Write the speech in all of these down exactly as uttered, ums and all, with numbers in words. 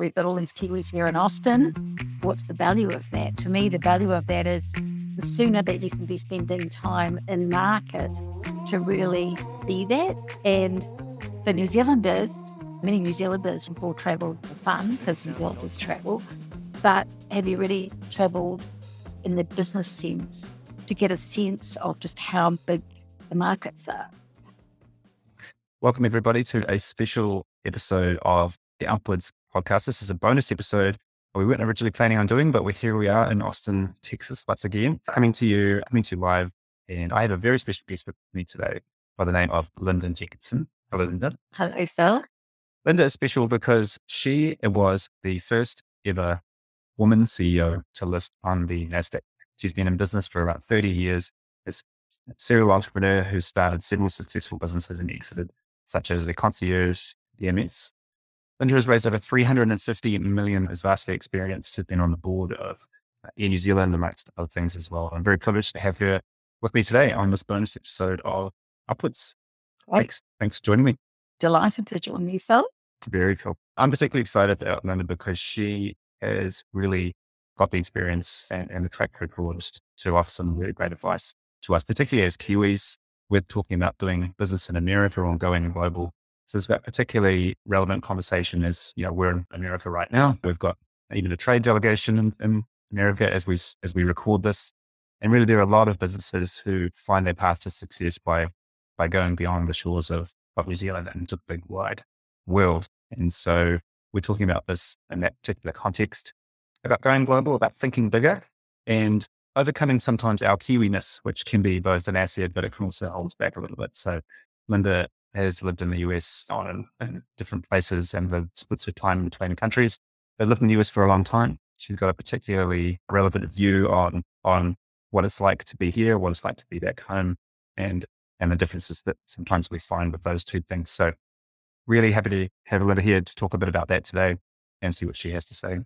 we've got all these Kiwis here in Austin. What's the value of that? To me, the value of that is the sooner that you can be spending time in market to really be that. And for New Zealanders, many New Zealanders have all travelled for fun because New Zealanders travel, but have you really travelled in the business sense to get a sense of just how big the markets are? Welcome everybody to a special episode of the Upwards podcast. This is a bonus episode we weren't originally planning on doing, but we're here we are in Austin, Texas, once again, coming to you, coming to you live. And I have a very special guest with me today by the name of Linda Jenkinson. Hello, Linda. Hello, Phil. Linda is special because she was the first ever woman C E O to list on the NASDAQ. She's been in business for about thirty years. Is a serial entrepreneur who started several successful businesses and exited, such as the Concierge D M S. Linda has raised over three hundred fifty million, is vastly experienced, has been on the board of Air New Zealand, amongst other things as well. I'm very privileged to have her with me today on this bonus episode of Upwards. Right. Thanks. Thanks for joining me. Delighted to join you, Phil. Very cool. I'm particularly excited about Linda because she has really got the experience and, and the track record to offer some really great advice to us, particularly as Kiwis. We're talking about doing business in America or going global. So it's about particularly relevant conversation as, you know, we're in America right now. We've got even a trade delegation in, in America as we, as we record this. And really there are a lot of businesses who find their path to success by, by going beyond the shores of, of New Zealand and into the big wide world. And so we're talking about this in that particular context, about going global, about thinking bigger and overcoming sometimes our Kiwiness, which can be both an asset, but it can also hold us back a little bit. So Linda has lived in the U S on in different places and the splits her time between countries. But lived in the U S for a long time. She's got a particularly relevant view on, on what it's like to be here, what it's like to be back home, and, and the differences that sometimes we find with those two things. So really happy to have Linda here to talk a bit about that today and see what she has to say.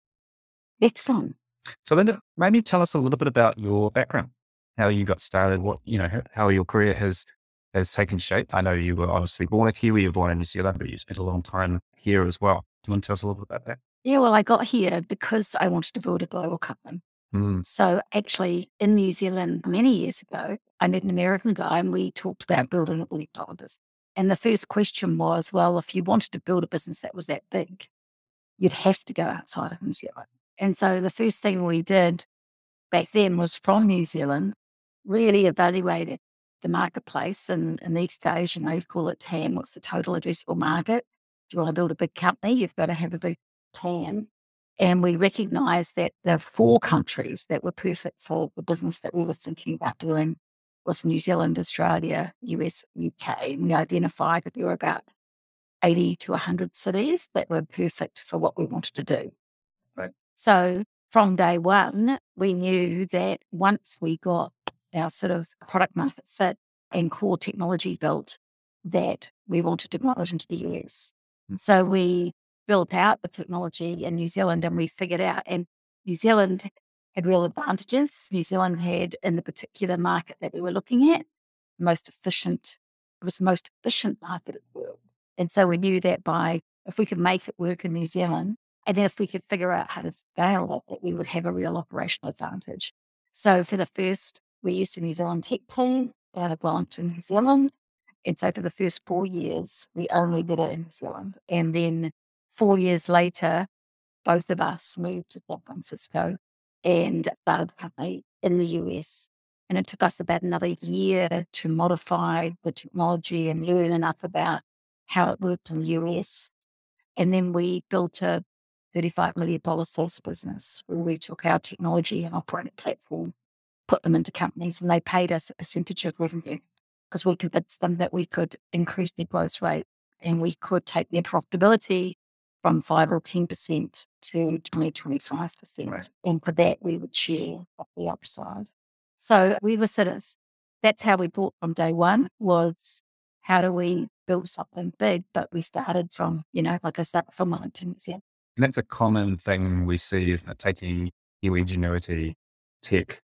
Excellent. So Linda, maybe tell us a little bit about your background, how you got started, what, you know, how, how your career has, has taken shape. I know you were obviously born a Kiwi, you were born in New Zealand, but you spent a long time here as well. Do you want to tell us a little bit about that? Yeah, well, I got here because I wanted to build a global company. Mm. So actually in New Zealand many years ago, I met an American guy and we talked about building a billion dollar business. And the first question was, well, if you wanted to build a business that was that big, you'd have to go outside of New Zealand. And so the first thing we did back then was from New Zealand, really evaluated the marketplace. And in East Asia, they call it T A M, what's the total addressable market. If you want to build a big company, you've got to have a big T A M. And we recognized that the four countries that were perfect for the business that we were thinking about doing was New Zealand, Australia, U S, U K. And we identified that there were about eighty to one hundred cities that were perfect for what we wanted to do. Right. So from day one, we knew that once we got our sort of product market fit and core technology built, that we wanted to grow it into the U S. And so we built out the technology in New Zealand and we figured out, and New Zealand had real advantages. New Zealand had, in the particular market that we were looking at, the most efficient, it was the most efficient market in the world. And so we knew that by, if we could make it work in New Zealand, and then if we could figure out how to scale it, that we would have a real operational advantage. So for the first, we used a New Zealand tech team out of Wellington, New Zealand. And so for the first four years, we only did it in New Zealand. And then four years later, both of us moved to San Francisco and started the company in the U S. And it took us about another year to modify the technology and learn enough about how it worked in the U S. And then we built a thirty-five million dollars SaaS business where we took our technology and operating platform, put them into companies, and they paid us a percentage of revenue because we convinced them that we could increase their growth rate and we could take their profitability from five or ten percent to twenty, twenty-five percent. Right. And for that, we would share off the upside. So we were sort of, that's how we bought from day one, was how do we build something big? But we started from, you know, like I started from Wellington. Yeah. And that's a common thing we see, is that taking Kiwi ingenuity, tech,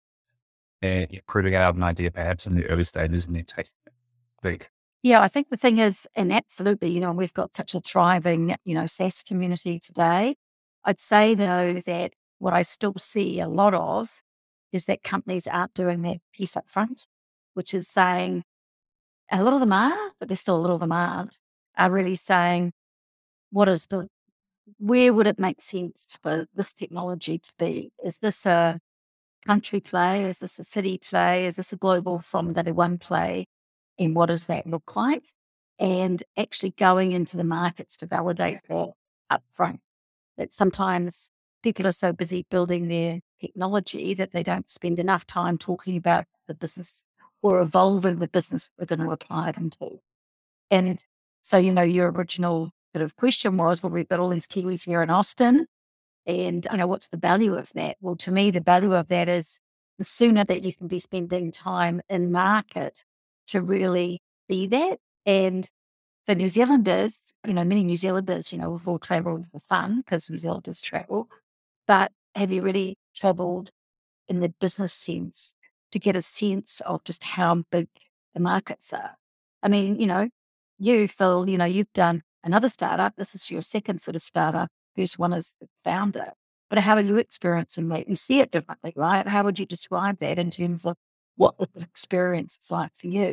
and proving out an idea perhaps in the early stages and then taking it big. Yeah, I think the thing is, and absolutely, you know, we've got such a thriving, you know, SaaS community today. I'd say though that what I still see a lot of is that companies aren't doing that piece up front, which is saying a lot of them are, but there's still a little of them aren't, are really saying, what is the, where would it make sense for this technology to be? Is this a country play? Is this a city play? Is this a global from day one play? And what does that look like? And actually going into the markets to validate that up front. That sometimes people are so busy building their technology that they don't spend enough time talking about the business or evolving the business we're going to apply it into. And so, you know, your original sort of question was, well, we've got all these Kiwis here in Austin, and I know what's the value of that? Well, to me, the value of that is the sooner that you can be spending time in market to really be that. And for New Zealanders, you know, many New Zealanders, you know, we've all travelled for fun because New Zealanders travel, but have you really travelled in the business sense to get a sense of just how big the markets are? I mean, you know, you, Phil, you know, you've done another startup. This is your second sort of startup. First one is the founder. But how are you experiencing that? You see it differently, right? How would you describe that in terms of what the experience is like for you?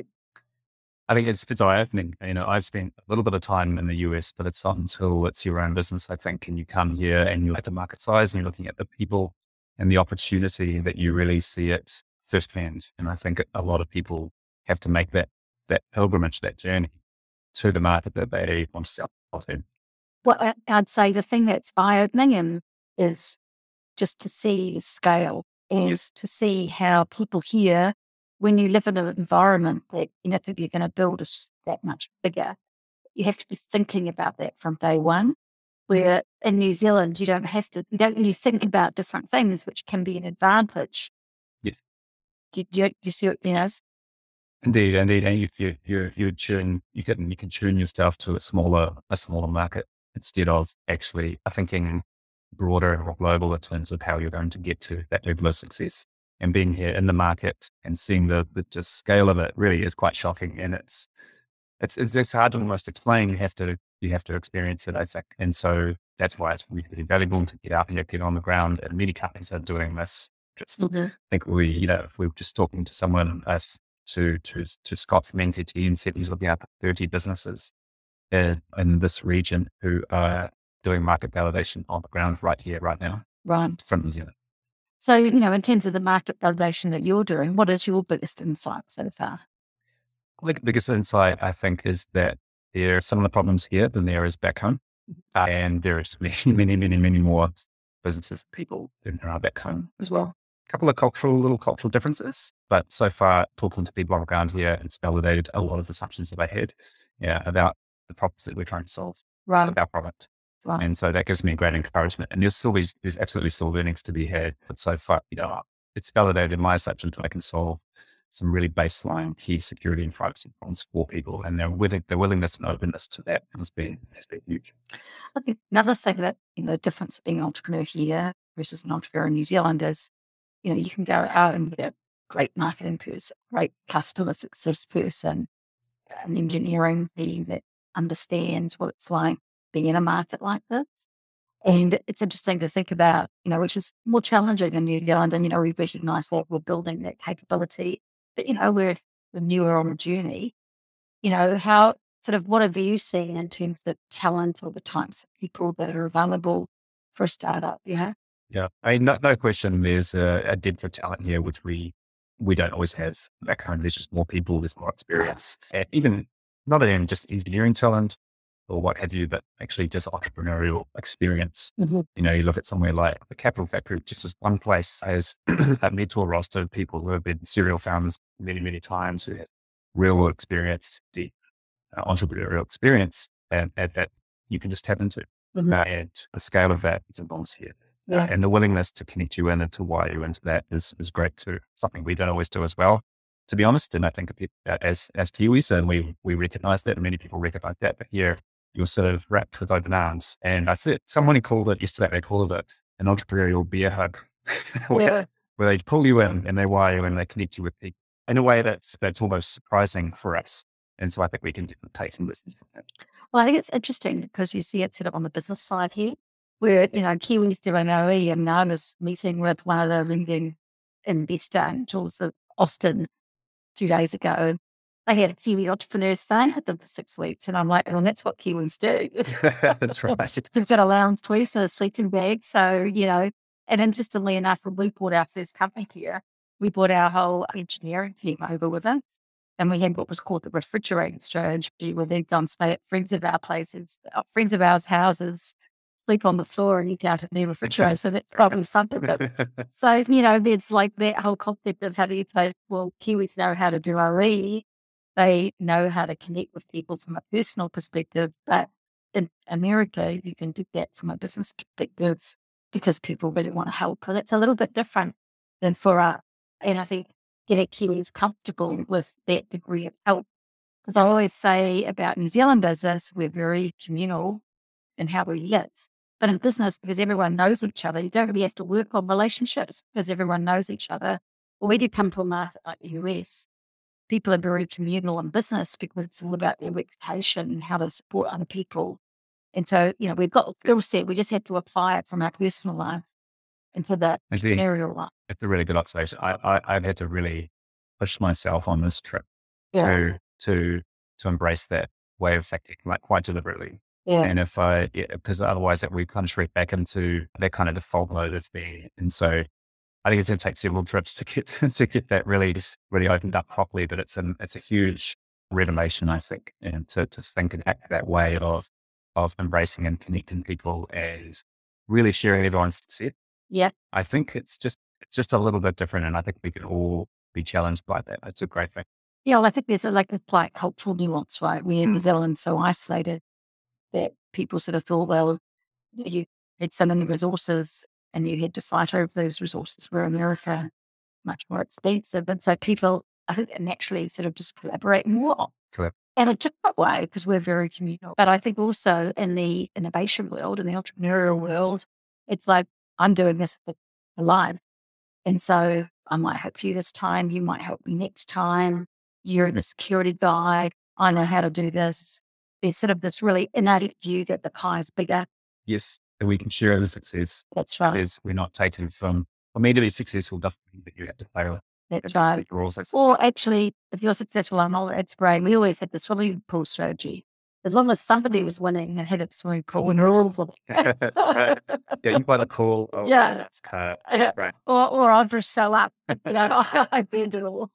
I think it's, it's eye-opening. You know, I've spent a little bit of time in the U S, but it's not until it's your own business, I think, and you come here and you look at the market size and you're looking at the people and the opportunity that you really see it firsthand. And I think a lot of people have to make that, that pilgrimage, that journey to the market that they want to sell to. Well, I- I'd say the thing that's eye-opening and is just to see the scale and Yes. to see how people here, when you live in an environment that you know that you're going to build is just that much bigger, you have to be thinking about that from day one. Where in New Zealand, you don't have to, you don't really think about different things, which can be an advantage. Yes. Do you, do you, do you see what you know? Indeed, indeed. And you, you, you, you tune, you can, you can tune yourself to a smaller, a smaller market instead of actually thinking broader or global in terms of how you're going to get to that level of success. And being here in the market and seeing the, the just scale of it really is quite shocking. And it's, it's, it's, it's hard to almost explain. You have to, you have to experience it, I think. And so that's why it's really valuable to get out here, get on the ground. And many companies are doing this. Just Mhm. think we, you know, if we were just talking to someone, uh, to, to, to Scott from N Z T and said he's looking at thirty businesses in, in this region who are doing market validation on the ground right here, right now. Right. From New Zealand. So, you know, in terms of the market validation that you're doing, what is your biggest insight so far? The biggest insight, I think, is that there are some of the problems here than there is back home. Uh, and there's many, many, many, many more businesses, people than there are back home as well. A couple of cultural, little cultural differences, but so far talking to people on the ground here, it's validated a lot of assumptions that I had yeah, about the problems that we're trying to solve Right. with our product. Right. And so that gives me great encouragement. And there's still these, there's absolutely still learnings to be had. But so far, you know, it's validated my assumption that I can solve some really baseline key security and privacy problems for people. And their willing, their willingness and openness to that has been, has been huge. I think another thing that, you know, the difference of being an entrepreneur here versus an entrepreneur in New Zealand is, you know, you can go out and get a great marketing person, great customer success person, an engineering team that understands what it's like being in a market like this. And it's interesting to think about, you know, which is more challenging in New Zealand. And, you know, we recognize that we're building that capability, but, you know, we're, we're newer on the journey. You know, how sort of what have you seen in terms of talent or the types of people that are available for a startup? Yeah. Yeah. I mean, no, no question. There's a, a depth of talent here, which we, we don't always have back home. There's just more people, there's more experience, and even not even just engineering talent or what have you, but actually just entrepreneurial experience. Mm-hmm. You know, you look at somewhere like the Capital Factory, just as one place has a mentor roster of people who have been serial founders many, many times, who have real world experience, deep uh, entrepreneurial experience, and, and that you can just tap into. Mm-hmm. Uh, and the scale of that is enormous here. Yeah. Uh, and the willingness to connect you in and to wire you into that is, is great too. Something we don't always do as well, to be honest. And I think uh, as, as Kiwis, and we, we recognize that, and many people recognize that, but here you're sort of wrapped with open arms. And I said, someone called it yesterday, they called it an entrepreneurial beer hug, where, Yeah. where they pull you in and they wire you and they connect you with people in a way that's, that's almost surprising for us. And so I think we can take some lessons from that. Well, I think it's interesting because you see it set up on the business side here. where, you know, Kiwis doing O E, and I was meeting with one of the leading investor angels of Austin two days ago. They had a Kiwi entrepreneur staying with them for six weeks. And I'm like, well, that's what Kiwis do. That's right. We've got a lounge twice, a sleeping bag. So, you know, and interestingly enough, when we bought our first company here, we brought our whole engineering team over with us. And we had what was called the refrigerating strategy, where they'd gone stay at friends of our places, uh, friends of ours' houses, sleep on the floor and eat out of their refrigerator. So that's probably fun to them. So, you know, there's like that whole concept of how do you say, well, Kiwis know how to do O E. They know how to connect with people from a personal perspective. But in America, you can do that from a business perspective because people really want to help. And it's a little bit different than for us. And I think getting Kiwis comfortable with that degree of help. Because I always say about New Zealand business, we're very communal in how we live. But in business, because everyone knows each other, you don't really have to work on relationships because everyone knows each other. Well, when you come to a market like the U S, people are very communal in business because it's all about their reputation and how to support other people. And so, you know, we've got a skill set. We just have to apply it from our personal life into the Indeed. entrepreneurial life. It's a really good observation. I, I, I've had to really push myself on this trip Yeah. to, to, to embrace that way of thinking, like quite deliberately. Yeah. And if I, because yeah, otherwise that we kind of shrink back into that kind of default mode of being. And so I think it's going to take several trips to get, to get that really, really opened up properly. But it's an, it's a huge revelation, I think, and to, to think and act that way of, of embracing and connecting people and really sharing everyone's success. Yeah. I think it's just, it's just a little bit different. And I think we can all be challenged by that. It's a great thing. Yeah. Well, I think there's a, like a like cultural nuance, right? We're in New Zealand so isolated that people sort of thought, well, you had so many resources and you had to fight over those resources, where America much more expensive. And so people, I think, naturally sort of just collaborate more. Correct. In a different way because we're very communal. But I think also in the innovation world, in the entrepreneurial world, it's like, I'm doing this for life. And so I might help you this time. You might help me next time. You're the security guy. I know how to do this. There's sort of this really innate view that the pie is bigger. Yes. That we can share the success. That's right. Is we're not taking from, for me to be successful, doesn't mean that you have to play with. That's right. You're also or actually, if you're successful, I'm all, it's great. We always had the swimming pool strategy. As long as somebody was winning and had a swimming pool, and we're all right. Yeah, you buy the pool. Oh, yeah. That's kind of, Yeah. right. Or, or I'll just show up. You know, I bend it all.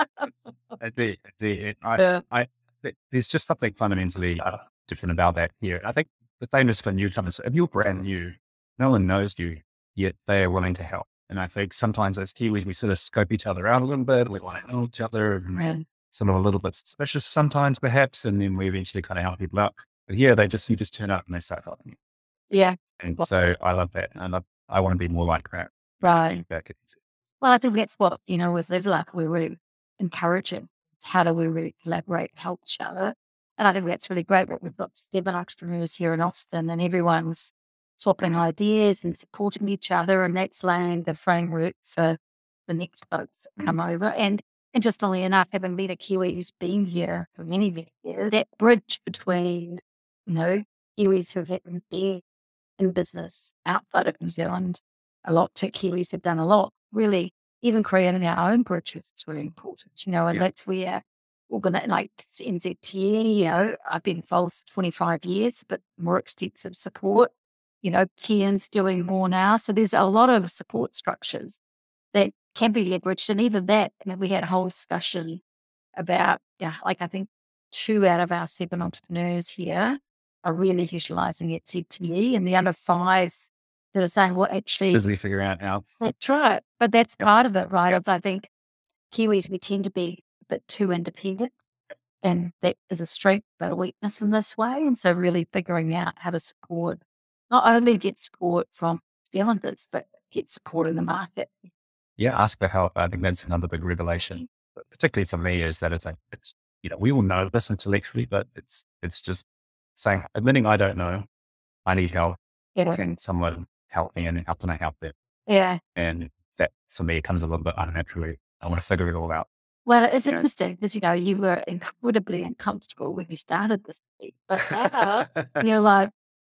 Indeed, indeed. I, Yeah. I, there's just something fundamentally uh, different about that here. I think the same is for newcomers. If you're brand new, no one knows you, yet they are willing to help. And I think sometimes as Kiwis, we sort of scope each other out a little bit. We want to know each other, and Right. sort of a little bit suspicious sometimes, perhaps. And then we eventually kind of help people out. But here, they just you just turn up and they start helping you. Yeah. And so I love that, and I, I want to be more like that. Right. Back at- Well, I think that's what, you know, with Live we're really encouraging. How do we really collaborate, help each other? And I think that's really great. But we've got seven entrepreneurs here in Austin, and everyone's swapping ideas and supporting each other, and that's laying the framework for the next folks that come over. And interestingly enough, having been a Kiwi who's been here for many, many years, that bridge between, you know, Kiwis who have been in business outside of New Zealand, a lot to Kiwis have done a lot, really, even creating our own bridges is really important, you know, and Yeah. that's where we're going to, like N Z T E, you know, I've been involved for twenty-five years, but more extensive support. You know, Kian's doing more now. So there's a lot of support structures that can be leveraged. And even that, I mean, we had a whole discussion about, yeah, like I think two out of our seven entrepreneurs here are really utilizing N Z T E, and the other five that are saying, well, actually, busy figuring out how. that's right. But that's Yep. part of it, right? It's, I think Kiwis, we tend to be a bit too independent, and that is a strength but a weakness in this way. And so really figuring out how to support, not only get support from New Zealanders, but get support in the market. Yeah, ask for help. I think that's another big revelation, but particularly for me, is that it's like, it's, you know, we all know this intellectually, but it's, it's just saying, admitting I don't know, I need help. Yeah. Can someone help me, and how can I help them? Yeah. And that for me comes a little bit unnaturally. I want to figure it all out. Well, it's You know. interesting because, you know, you were incredibly uncomfortable when you started this week, but now you're like,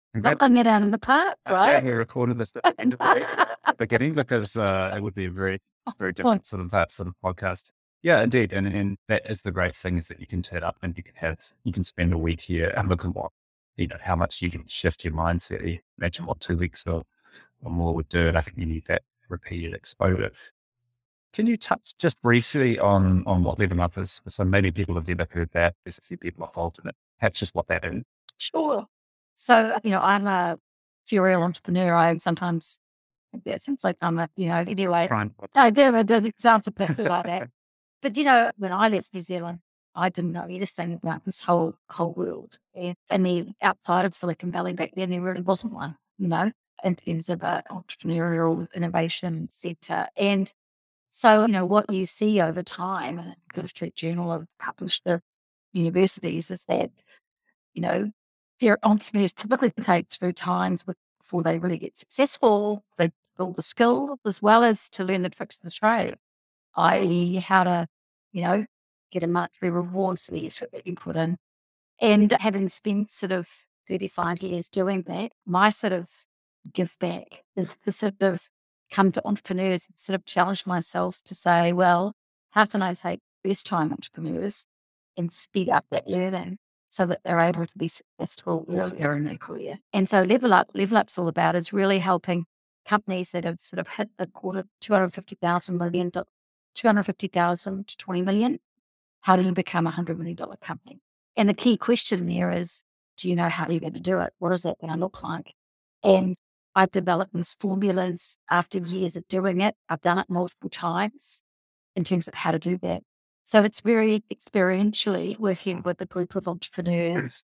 I'm glad Knocking it out of the park, I'm glad right? we recorded this at the end of the day at the beginning because uh, it would be a very, very different sort of uh, sort of podcast. Yeah, indeed. And and that is the great thing is that you can turn up and you can have you can spend a week here and look at what you know how much you can shift your mindset. You imagine what two weeks or, or more would do. And I think you need that repeated exposure. Can you touch just briefly on on what Level Up is? So maybe people have never heard that. There's a few people involved in it. Perhaps just what that is. Sure. So, you know, I'm a serial entrepreneur. I sometimes, it seems like I'm a, you know, anyway, Try I never does it sounds a bit like that. But, you know, when I left New Zealand, I didn't know anything about this whole whole world. And, and the outside of Silicon Valley back then, there really wasn't one, you know, in terms of an entrepreneurial innovation center. And so, you know, what you see over time, and Wall Street Journal have published the universities, is that, you know, their entrepreneurs typically take through times with- before they really get successful. They build the skill as well as to learn the tricks of the trade, that is how to, you know, get a monetary reward for the effort that you put in. And having spent sort of thirty-five years doing that, my sort of give back is to sort of come to entrepreneurs and sort of challenge myself to say, well, how can I take first time entrepreneurs and speed up that learning so that they're able to be successful earlier in their career? And so Level Up, Level Up's all about is really helping companies that have sort of hit the quarter two hundred fifty thousand million, two hundred fifty thousand to twenty million. How do you become a hundred million dollar company? And the key question there is, do you know how you're going to do it? What is that going to look like? And I've developed these formulas after years of doing it. I've done it multiple times in terms of how to do that. So it's very experientially working with a group of entrepreneurs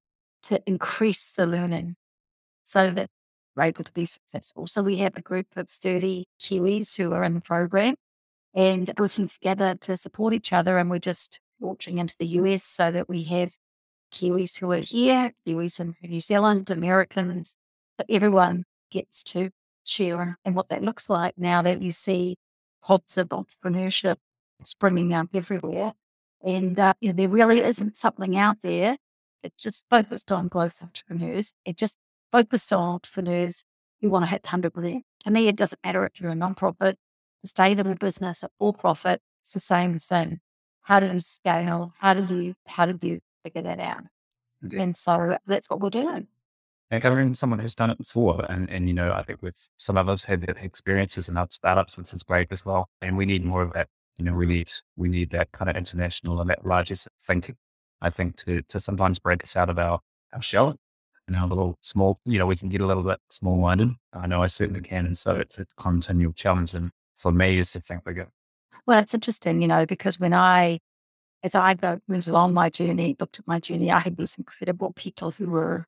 to increase the learning so that we're able to be successful. So we have a group of thirty Kiwis who are in the program and working together to support each other. And we're just launching into the U S so that we have Kiwis who are here, Kiwis in New Zealand, Americans, but everyone gets to share and what that looks like now that you see pods of entrepreneurship springing up everywhere. And uh, you know, there really isn't something out there that just focused on growth entrepreneurs. It just focused on entrepreneurs who want to hit one hundred million. To me, it doesn't matter if you're a nonprofit, sustainable business, or for profit. It's the same thing. How do you scale? How do you how do you figure that out? Okay. And so that's what we're doing. And covering someone who's done it before. And, and, you know, I think with some of us have had experiences in other startups, which is great as well. And we need more of that. You know, we need, we need that kind of international and that largest thinking, I think, to, to sometimes break us out of our, our shell and our little small, you know, we can get a little bit small minded. I know I certainly can. And so it's a continual challenge. And for me is to think bigger. Well, it's interesting, you know, because when I, as I go moved along my journey, looked at my journey, I had these incredible people who were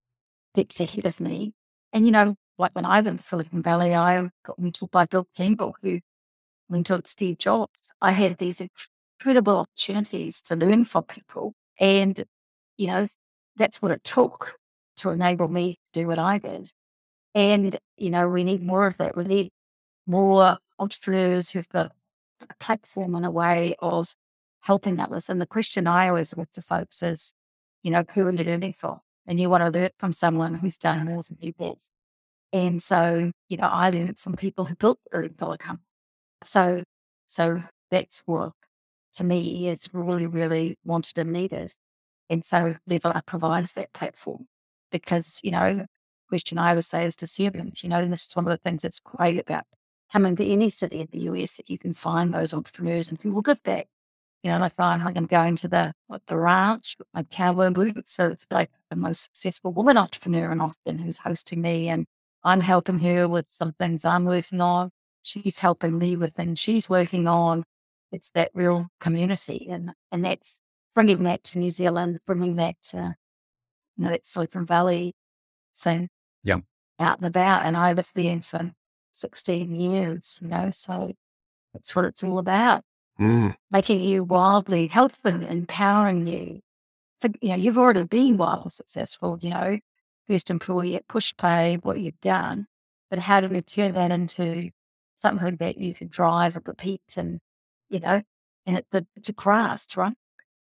steps ahead of me. And, you know, like when I was in Silicon Valley, I got mentored by Bill Campbell, who mentored Steve Jobs. I had these incredible opportunities to learn from people. And, you know, that's what it took to enable me to do what I did. And, you know, we need more of that. We need more entrepreneurs who've got a platform and a way of helping others. And the question I always ask to folks is, you know, who are you learning from? And you want to learn from someone who's done more than you did. And so, you know, I learned from people who built a billion dollar company. So, so that's what to me is really, really wanted and needed. And so Level Up provides that platform because, you know, the question I would say is to servants, you know, and this is one of the things that's great about coming to any city in the U S that you can find those entrepreneurs and who will give back. You know, like I'm, I'm going to the like the ranch with my cowboy boots. So it's like the most successful woman entrepreneur in Austin who's hosting me, and I'm helping her with some things I'm working on. She's helping me with things she's working on. It's that real community, and and that's bringing that to New Zealand, bringing that to, you know, that Silicon Valley thing Yeah. out and about. And I lived there for sixteen years, you know, so that's what it's all about. Mm. Making you wildly helpful, empowering you. So, you know, you've already been wildly successful, you know, first employee at Pushpay, what you've done, but how do we turn that into something that you can drive or repeat and, you know, and it, it's a craft, right?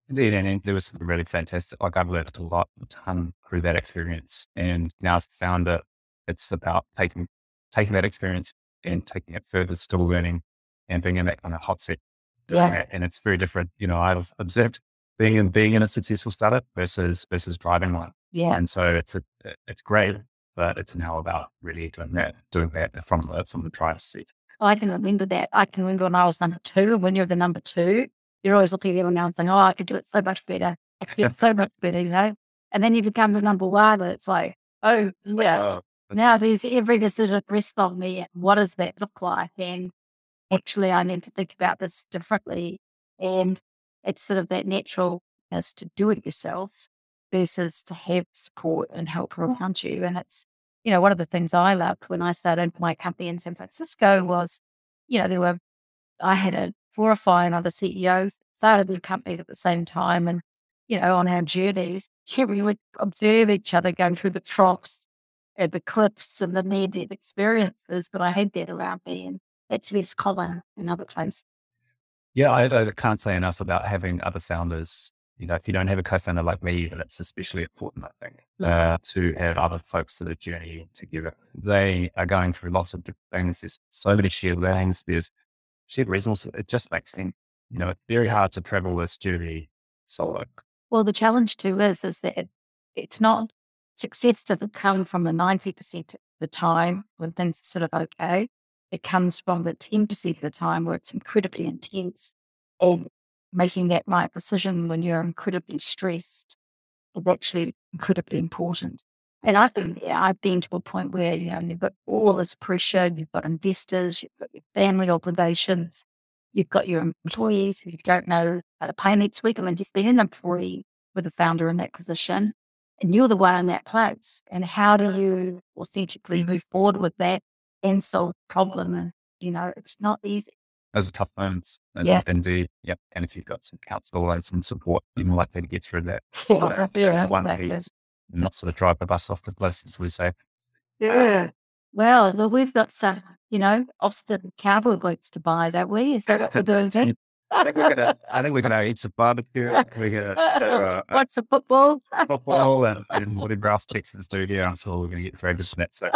Indeed, and, and there was something really fantastic. Like I've learned a lot, a ton through that experience, and now as a founder, it's about taking taking that experience and taking it further, still learning, and being in that kind of hot seat. Yeah. And it's very different. You know, I've observed being in being in a successful startup versus versus driving one, Yeah. and so it's a, it's great, but it's now about really doing that, doing that from the from the driver's seat. I can remember that. I can remember when I was number two, and when you're the number two, you're always looking at everyone else saying, oh, I could do it so much better. I could do it so much better, you know? And then you become the number one, and it's like, oh, yeah, Uh, now there's every decision rests on me. And what does that look like? And actually, I need to think about this differently. And it's sort of that naturalness to do it yourself versus to have support and help around you. And it's, you know, one of the things I loved when I started my company in San Francisco was, you know, there were, I had a four or five other C E Os started their companies at the same time. And, you know, on our journeys, yeah, we would observe each other going through the troughs and the cliffs and the near-death experiences, but I had that around me, and it's less common in other places. Yeah, I, I can't say enough about having other founders. You know, if you don't have a co-founder like me, then it's especially important, I think, uh, to have other folks that are journeying together. They are going through lots of different things. There's so many shared learnings. There's shared resources. It just makes sense. You know, it's very hard to travel this journey solo. Well, the challenge too is, is that it's not, success doesn't come from the ninety percent of the time when things are sort of okay. It comes from the ten percent of the time where it's incredibly intense, and making that right decision when you're incredibly stressed is actually incredibly important. And I've been there. I've been to a point where, you know, you've got all this pressure, you've got investors, you've got your family obligations, you've got your employees who don't know how to pay next week. I mean, you've been an employee with a founder in that position, and you're the one in that place. And how do you authentically move forward with that and solve the problem? And, you know, it's not easy. Those are tough moments. And Yeah. Indeed. Yep. And if you've got some counsel and some support, you're more likely to get through that. Yeah, yeah, One exactly. piece, not sort of drive the bus off the cliff, as we say. Yeah. Well, well, we've got some, you know, Austin cowboy boots to buy, don't we? Is that what we're doing? Jen? I think we're gonna. I think we're gonna eat some barbecue. We're gonna uh, Watch some football. football and, and whatever else Texans do here. I'm sure we're gonna get very good from that. So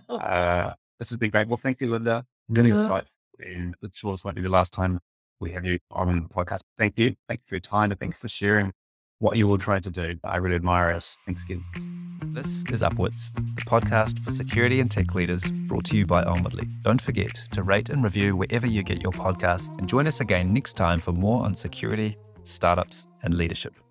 uh, this has been great. Well, thank you, Linda. Really Yeah. excited. And it's sure this won't be the last time we have you on the podcast. Thank you. Thank you for your time and thanks for sharing what you will try to do. I really admire it. Thanks again. This is Upwards, the podcast for security and tech leaders brought to you by Onwardly. Don't forget to rate and review wherever you get your podcast and join us again next time for more on security, startups, and leadership.